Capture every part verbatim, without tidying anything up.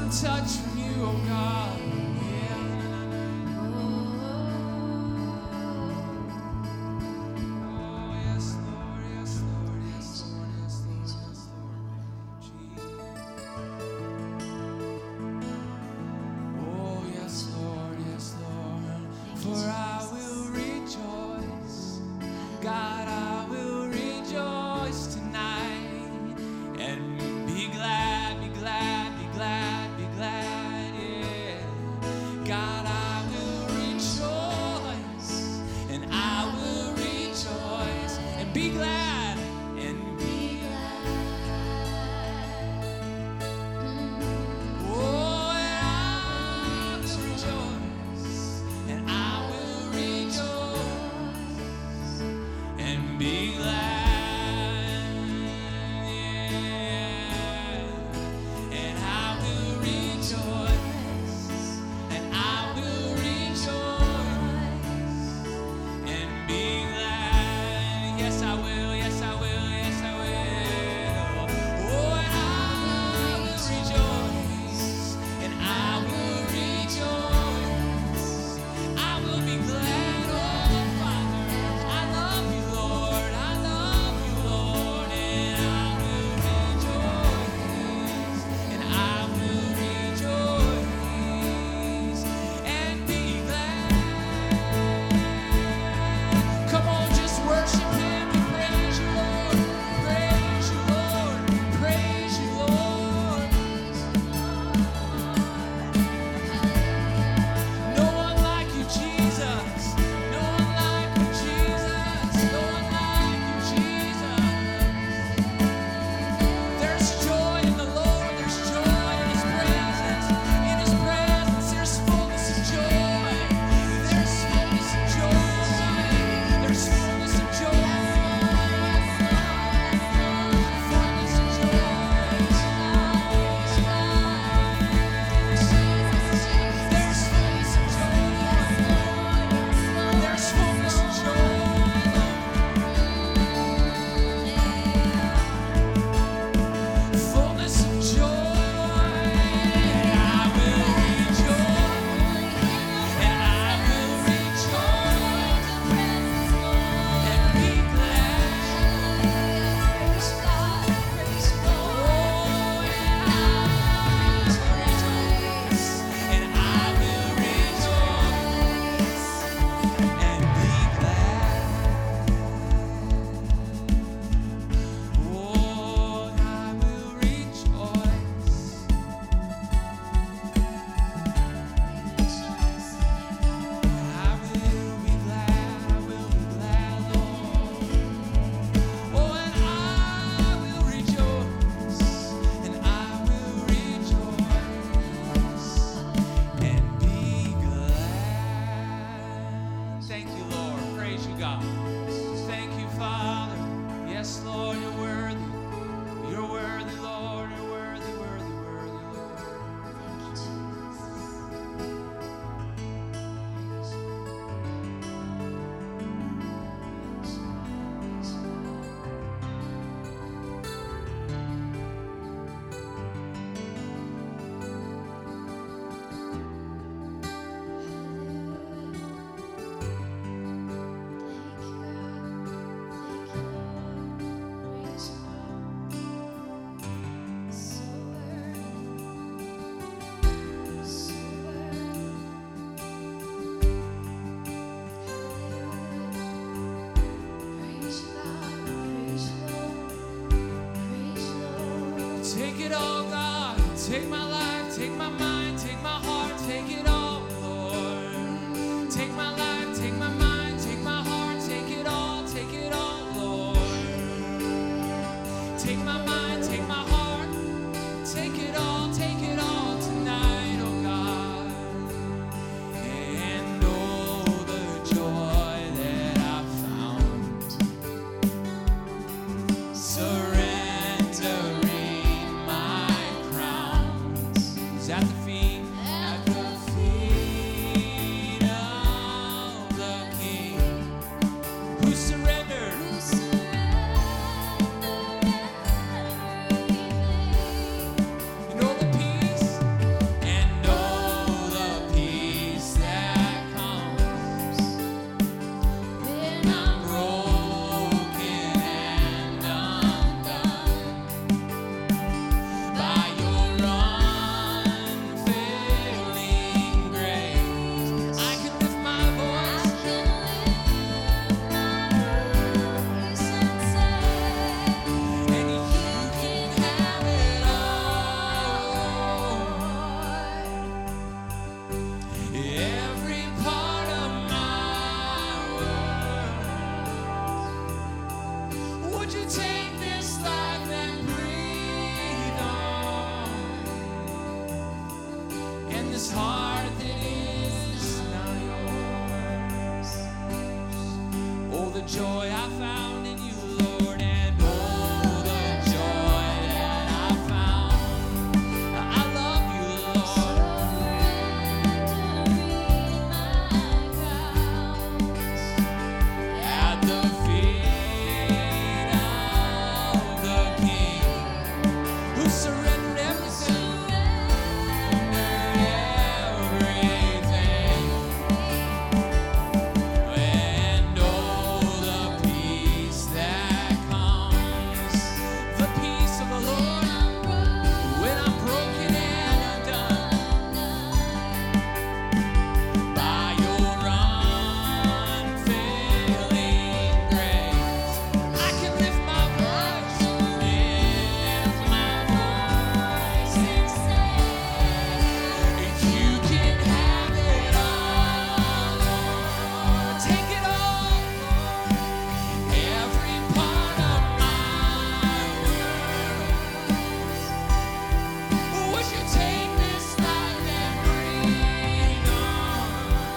one touch from you, oh God. Take it all, God. Take my life, take my mind, take my heart, take it all, Lord. Take my life, take my mind, take my heart, take it all, take it all, Lord. Take my mind, take my heart, take it all, take it all tonight, oh God. And oh, the joy that I found. Surrender. At the feet, at the feet of the King, who surrendered, who surrendered everything. And all the peace, Would you take this life and breathe on? And this heart that is now yours. Oh, the joy I found in you, Lord, and oh, the joy that I found. I love you, Lord. At the feet of the King, who surrendered everything, everything, and oh, the peace that comes, the peace of the Lord, when I'm broken and undone, by your unfailing grace, I can lift my voice, lift my voice and say, you can have it all, Lord. Take it all, every part of my world. Would you take this life and breathe on?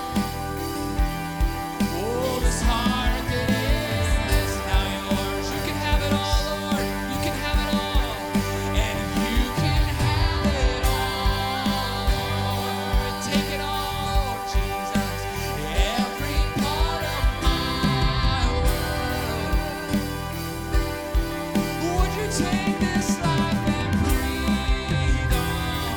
Oh, this heart that is now yours. You can have it all, Lord. You can have it all. And you can have it all, Lord. Take it all, Jesus. Every part of my world. Would you take this life and breathe on?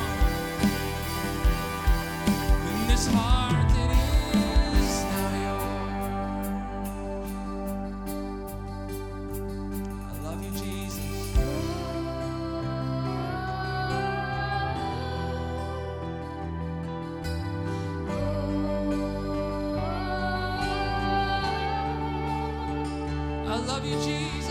In this heart that is now yours. I love you, Jesus. I love you, Jesus.